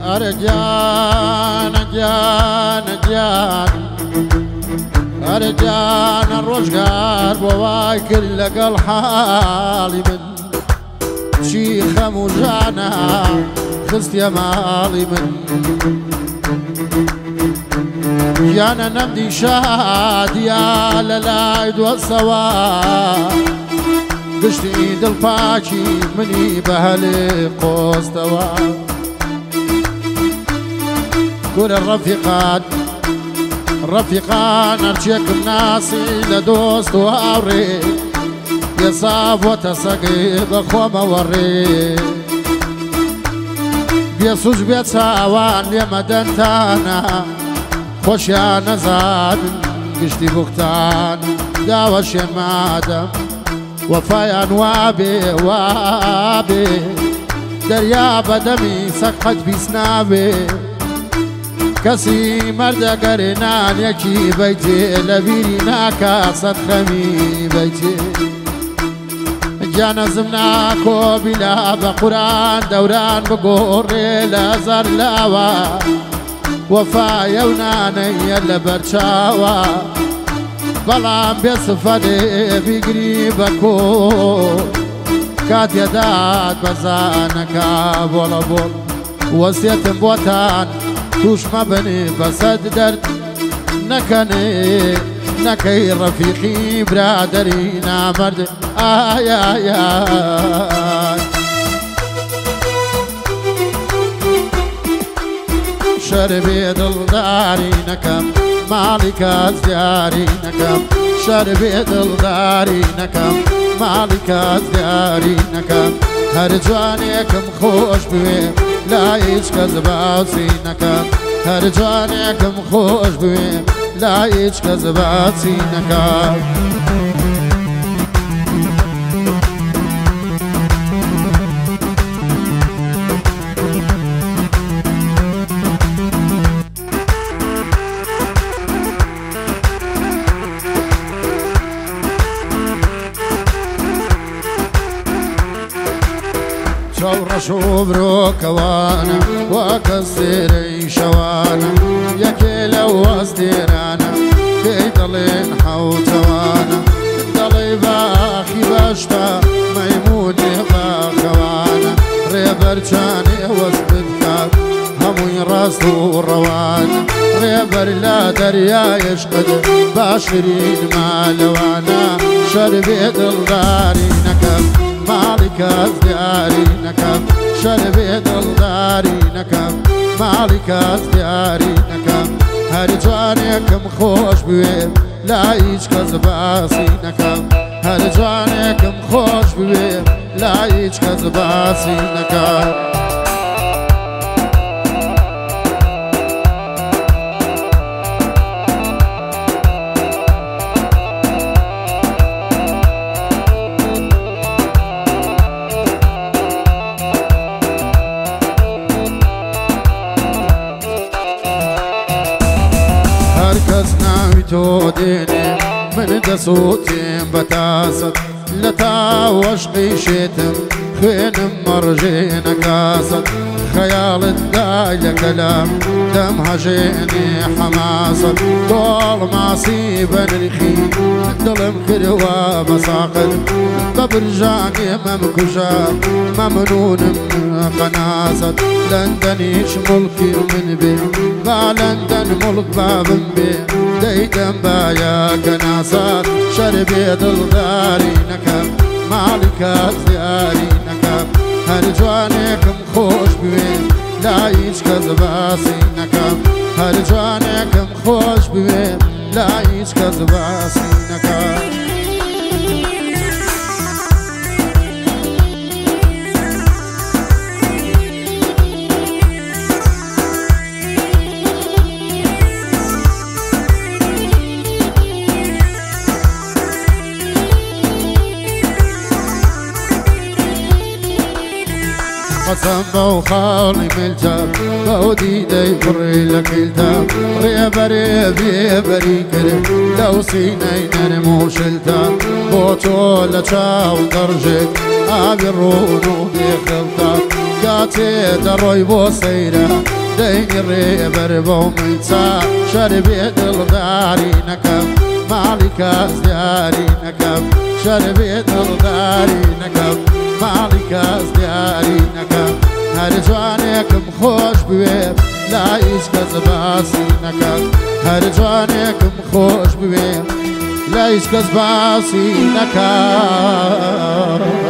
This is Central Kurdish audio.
أرجان جان جان أرجان الرجال بواي كل قل حالي من شيخة مجانا خست يا مالي من جانا نمدي شاد يا للايد والصواب قشت ايد الفاكي مني بهلي قوستوا كل الرفيقان ارجيكم ناسي لدوست وأوري يصاب وتسقيب اخوة موري بيسوج بيتساوان لمدنتانا خوش يا نزاد قشتي بوقتان داوشين مادم وفايا وابي دريا بدمي سقط بسنابي كسي مرد قرنان يكي بيتي لبيرنا كاسد خمي بيتي جانا زمناكو بلا بقران دوران بقوري لازر لاوا وفايا وناني يلا برشاوا بلان بيصفدي بقريبكو كات يداد بزانكا بولا بول وسيت بوتان توش مبني بسد درد نكني نكي رفيقي برادرينا مرد آي آي آي شربي دلداري نكم مالك ازدياري نكم شربي دلداري نكم مالك ازدياري نكم هر جوانيكم خوش بوي لا يشكز باسي نكم هر جوانيكم خوش بوي لا يشكز باسي نكم شور شوبرو كوانا وكسري شوانا يكي لو أصديرانا كي ضلين حوتوانا ضلي باخي باشتا ميموني باخوانا ريبرجاني وزبدكاب هموي راسو روانا ريبر لا دريا يشقد باشرين مالوانا شربي دلداري نكب مالك ازدياري نكم شربي دلداري نكم مالك ازدياري نكم هر جانيكم خوش بوي لا يشكز باسي نكم هر جانيكم خوش بوي لا يشكز باسي نكم توديني من دسوتي بتاسد لتا وشقي شيتم خين مرجين كاسد خيال الداية كلام دم هجيني حماسة طول ما سيبن الخي ظلم كروا مساقل ببرجاني ممكوشا ممنون قناصة لندنيش ملكي من بي با لندن ملك باب بي ديدن بايا كناصات شربي دلداري نكب مالك ازدياري نكب هر جوانيكم خوش بوين لا يشكز باسي نكب هر جوانيكم خوش بوين لا يشكز باسي نكب قسم بوخالي ملتاب بودي داي فري لك التاب ريبا ريبي كريم لو سيني نرمو شلتاب بوتو لتشاو درجك ابي الرونو دي خلطاب کاتێ دەڕۆی بۆ سەیرە دەینی ڕێبەر بۆ میچا شەربێ دڵداری نەکەم ماڵی کەس دیاری نەکەم شەربێ دڵداری نەکەم ماڵی کەس دیاری نەکەم هەر جوانێکم خۆش بوێ لا هیچ کەس باسی نەکەم هەر جوانێکم خۆش بوێ لا هیچ کەس باسی نەکەم